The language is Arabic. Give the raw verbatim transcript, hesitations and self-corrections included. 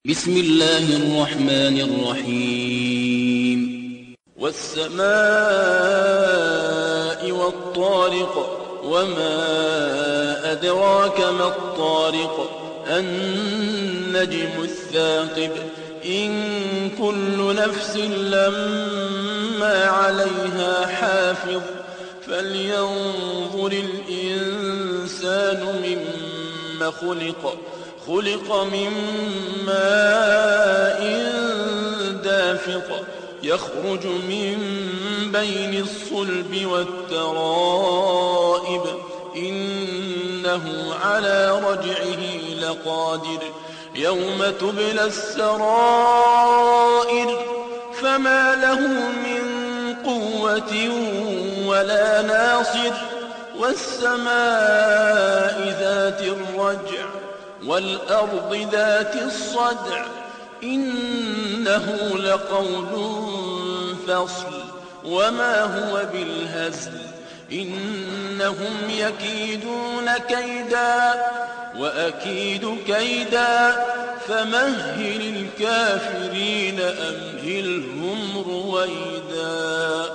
بسم الله الرحمن الرحيم والسماء والطارق وما أدراك ما الطارق النجم الثاقب إن كل نفس لما عليها حافظ فلينظر الإنسان مما خلق خلق من ماء دافق يخرج من بين الصلب والترائب إنه على رجعه لقادر يوم تبلى السرائر فما له من قوة ولا ناصر والسماء ذات الرجع والأرض ذات الصدع إنه لقول فصل وما هو بالهزل إنهم يكيدون كيدا وأكيد كيدا فمهل الكافرين أمهلهم رويدا.